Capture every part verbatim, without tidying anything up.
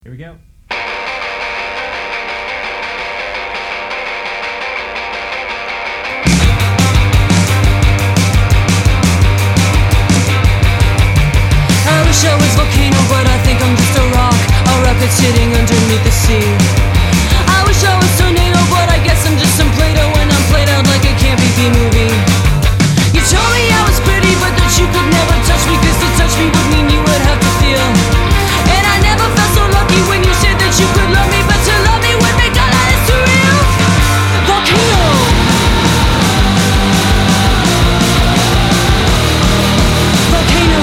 Here we go. I wish I was volcano, but I think I'm just a rock, a rocket sitting underneath the sea. I wish I was tornado, but I guess I'm just some Play-Doh when I'm played out like a campy B-movie. You told me I was pretty, but that you could never touch me, cause to touch me would mean you would have to feel. And I never felt so lucky when you said that you could love me, but to love me would make all of this too real. Volcano. Volcano.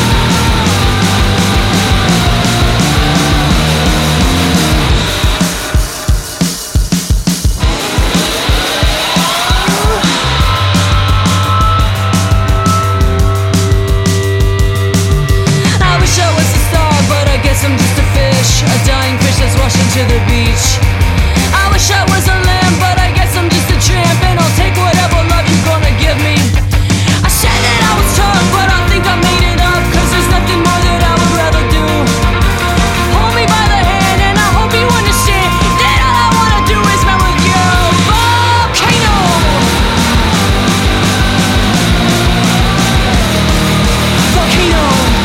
I'm just a fish, a dying fish that's rushing to the beach. I wish I was a lamb, but I guess I'm just a tramp, and I'll take whatever love you're gonna give me. I said that I was tough, but I think I made it up, cause there's nothing more that I would rather do. Hold me by the hand, and I hope you understand that all I wanna do is melt with you. Volcano. Volcano.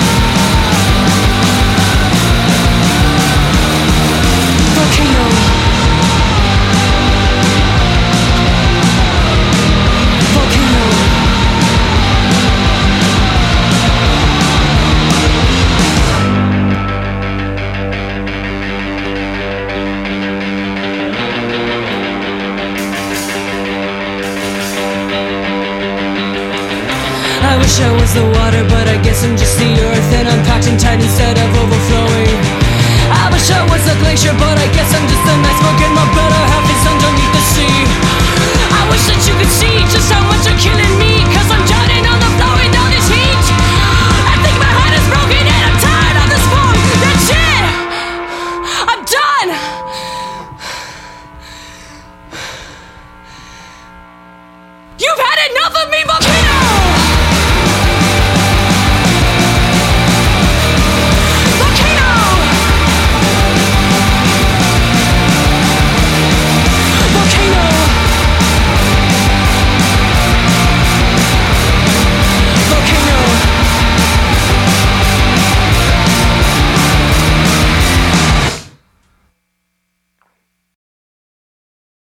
Volcano. Volcano. I wish I was the water, but I guess I'm just the earth, and I'm packed in tight instead of overflowing. I wish I was a glacier, but I guess I'm just an iceberg, and my better half is underneath the sea. I wish that you could see just how much I kill it.